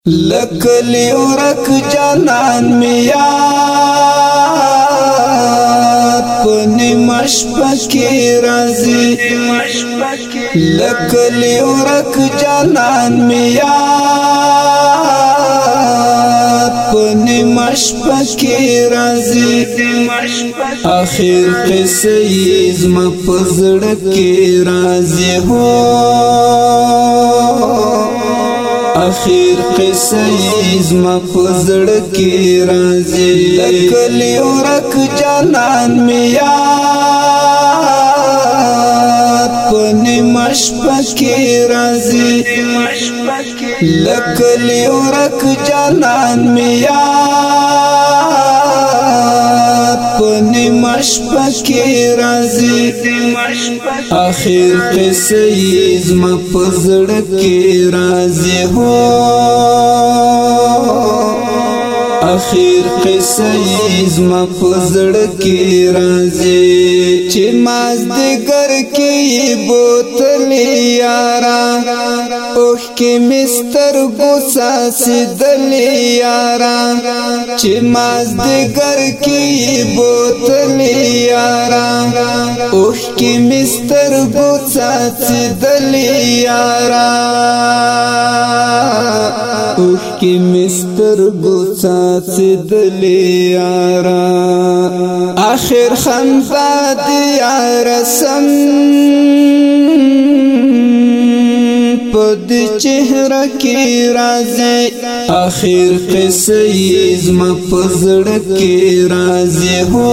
لکلی ورک جانان میاد پنی مشپکی رازی لکلی ورک جانان میاد پنی مشپکی رازی آخر قصه زما پزړکی رازی ہو آخر قصه زما پزړکی رازی لکلی ورک جانان میاد پنی مشپکی رازی لکلی ورک جانان میاد پنی مشپکی رازی آخر قصه زما پزړکی رازی ہو آخر قصه زما پزړکی رازی چې مازدیګر کې بوتلی یارا اوخ کې مستر ګوسا سیدلی یارا چې مازدیګر کې بوتلی یارا اوخ کې مستر ګوسا سیدلی یارا اوخ کې مستر ګوسا سیدلی یارا آخر خندا دی رسم پد چهره کی رازی آخر قصه زما پزړکی رازی ہو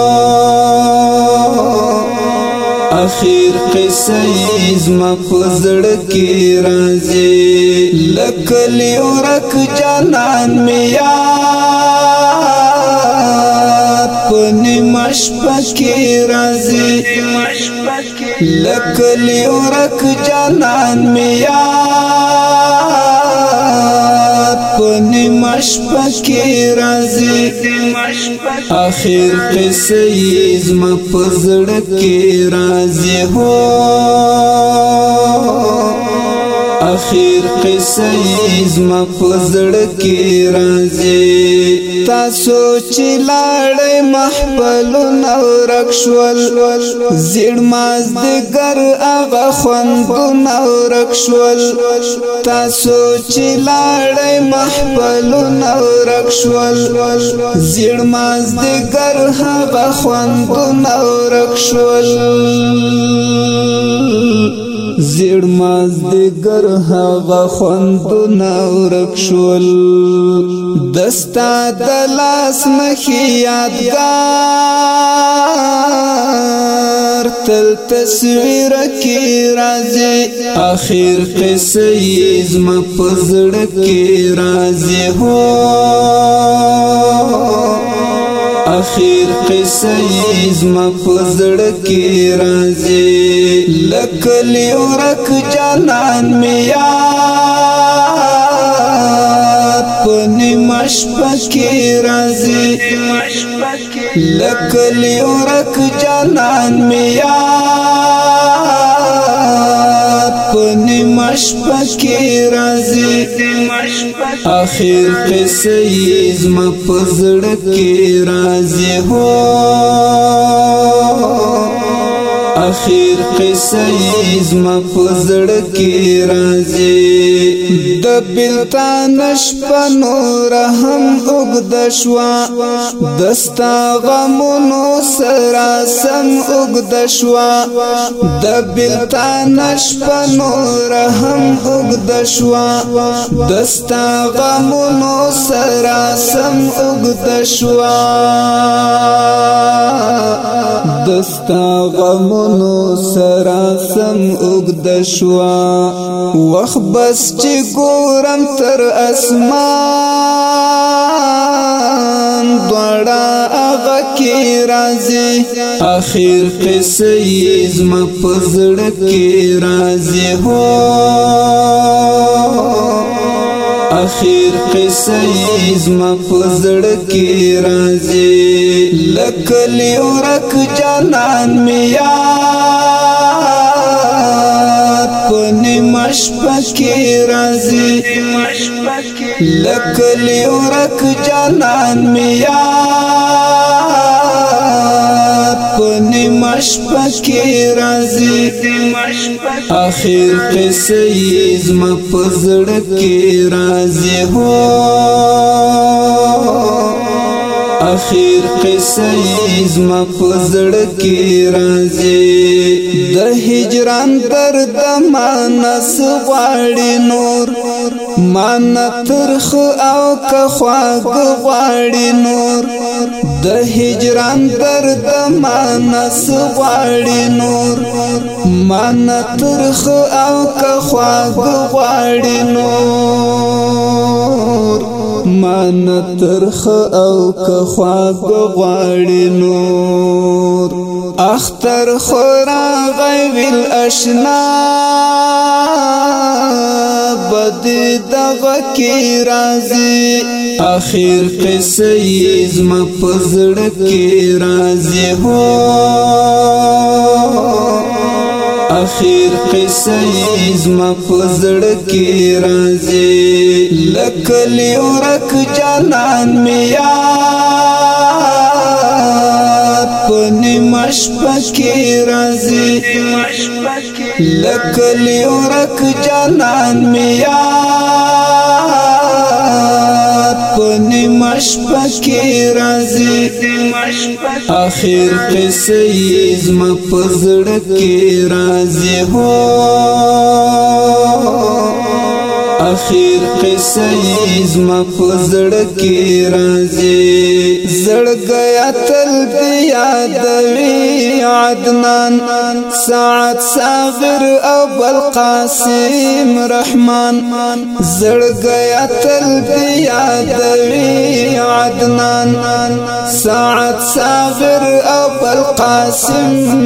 آخر قصه زما پزړکی رازی لکلی ورک جانان میاد پنی مشپکی رازی لکلی ورک جانان میاد پنی مشپکی رازی آخر قصه زما پزړکی رازی ہو آخر قصه زما پزړکی رازی تاسو چې لاړې محفلونه ورک شول زیړ مازدیګر هغه خوندونه ورک شول تاسو چې لاړې محفلونه ورک شول زیړ مازدیګر هغه خوندونه ورک شول زیړ مازدیګر هغه خوندونه ورک شول دستا د لاس مخې یادګار تل تصویر کې راځي آخر قصه زما پزړکی رازی ہو آخر قصه زما پزړکی رازی لکلی ورک جانان میاد پنی مشپکی رازی لکلی ورک جانان میاد پنی مشپکی رازی آخر قصه زما پزړکی رازی ہو آخر قصه زما پزړکی رازی د بلتان شپنو رحم اوږد شوا دستا غمونو سره سم اوږد شوا د بلتان شپنو رحم اوږد شوا دستا غمونو سره سم اوږد شوا دستا غمونو سراسم اوږد شوا وخت بس چې ګورم تر اسمان دوړه هغه کې راځي آخر قصه زما پزړکی رازی ہو آخر قصه زما پزړکی رازی لکلی ورک جانان میاد پنی مشپکی رازی لکلی ورک جانان میاد پنی مشپکی رازی آخر قصیز ما پزڑکی رازی ہو آخر قصیز ما پزڑکی رازی د هجران درد مانس غواړي نور مان ترخ او که خواږ غواړي نور د هجران درد مانس غواړي نور مان ترخ او که خواږ غواړي نور مان ترخ او که خواږ غواړي نور اختر خورا غیویل اشنا بدی دغه کی رازی آخر قصیز ما پزړ کی رازی هو آخر قصیز ما پزړ کی رازی لکلی ورک جانان میا پنی مشپکی رازی لکلی ورک جانان میاد پنی مشپکی رازی آخر قصیز ما پزڑکی رازی ہو آخر قصیز ما پزڑکی رازی زڑ گیا تل دیادوی عدنان سعد صابر او بالقاسم رحمان زڑ گیا تل دیادوی عدنان سعد صابر او بالقاسم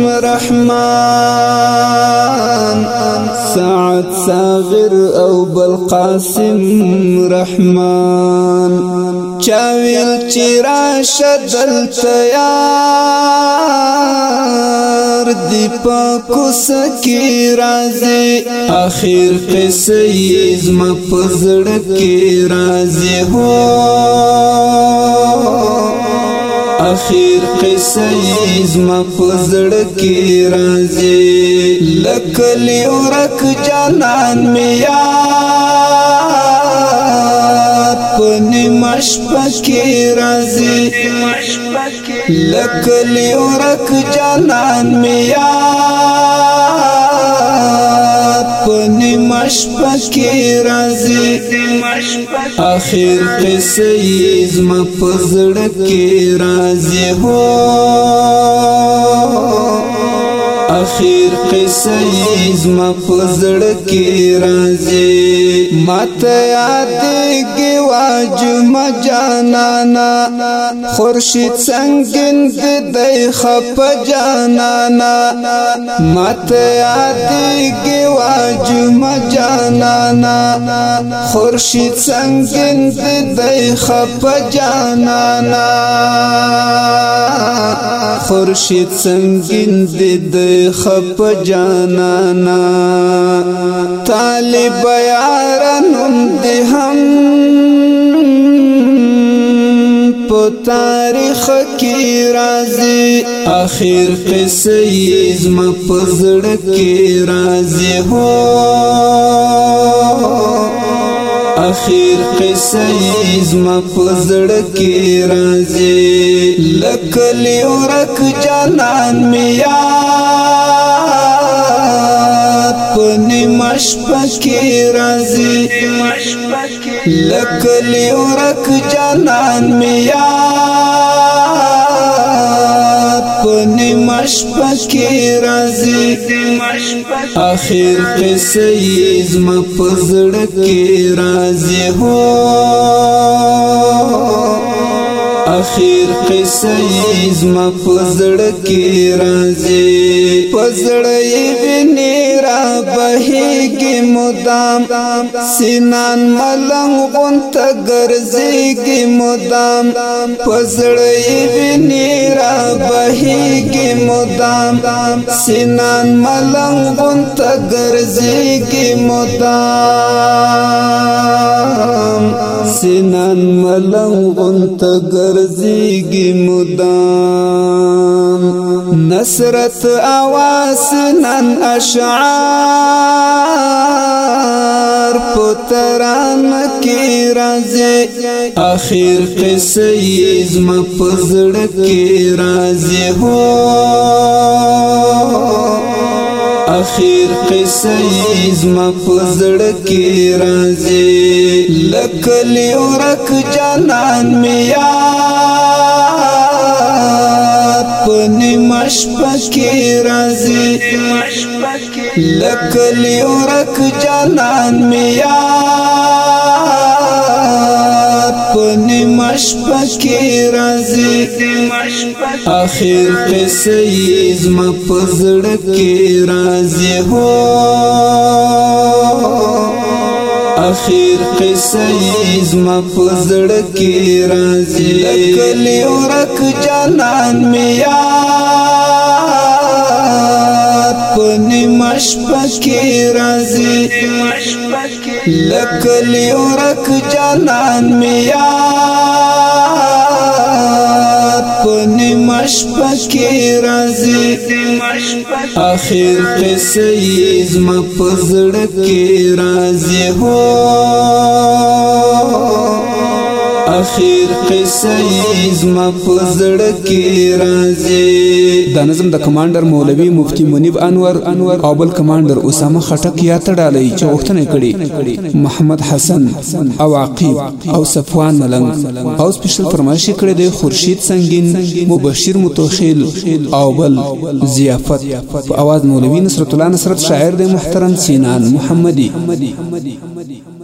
رحمان سعد صابر او بالقاسم رحمان چاویل چیرا شدل تیار دی پا کسکی رازی آخر قصیز ما پزڑکی رازی ہو آخر قصیز ما پزڑکی رازی لکلی ورک جانان میاد پنی مشپکی رازی لکلی ورک جانان میاد پنی مشپکی رازی آخر قصیز ما پزڑکی رازی ہو آخر قصیز ما پزڑکی رازی مات یادگی واجم جانانا خورشید سنگین دی خپ جانانا مات یادگی واجم جانانا خورشید سنگین دی خپ جانانا خورشید سنگین دی خپ جانانا طالب یارانم دی هم پو تاریخ کی رازی آخر قصیز ما پزڑ کی رازی ہو آخر قصیز ما پزڑکی رازی لکلی ورک جانان میاد پنی مشپکی رازی لکلی ورک جانان میاد پنی مشپکی رازی آخر قصیز ما پزڑکی رازی ہو اخیر قصه زما پزړه کې راځي پزړه یې ویني را بهيږي مدام سینان ملنګ غونته ګرځيږي مدام پزړه یې ویني را بهيږي مدام سینان ملنګ غونته ګرځيږي مدام سینان ملنګ غونته ګرځيږي مدام نصرت اواز نن اشعار پتران کی رازی آخر قصه زما پزړه کی رازی ہو آخر قصه زما پزړه کی رازی لکلی ورک جانان میا پنی مشپکی رازی لکلی ورک جانان میا پنی مشپکی رازی آخر قصه زما پزړه کی رازی ہو آخر قصه زما پزړه کی رازی لکلی ورک جانان میا پنی مشپکی رازی لکلی ورک جانان میا پنی مشپکی رازی آخر قصه زما پزړه کی رازی ہو آخر قصه زما پزړه کی رازی دا نظم د کمانډر مولوی مفتی منیب انور او بل کمانډر اسامه خټک یا تړالای چې غوښتنه کړي محمد حسن او عقیب او صفوان ملنګ او سپیشل فرمایشي کړي د خورشید سنگین مبشر متوخیل او بل ضیافت په आवाज مولوی نصرت الله نصرت شاعر د محترم سینان محمدی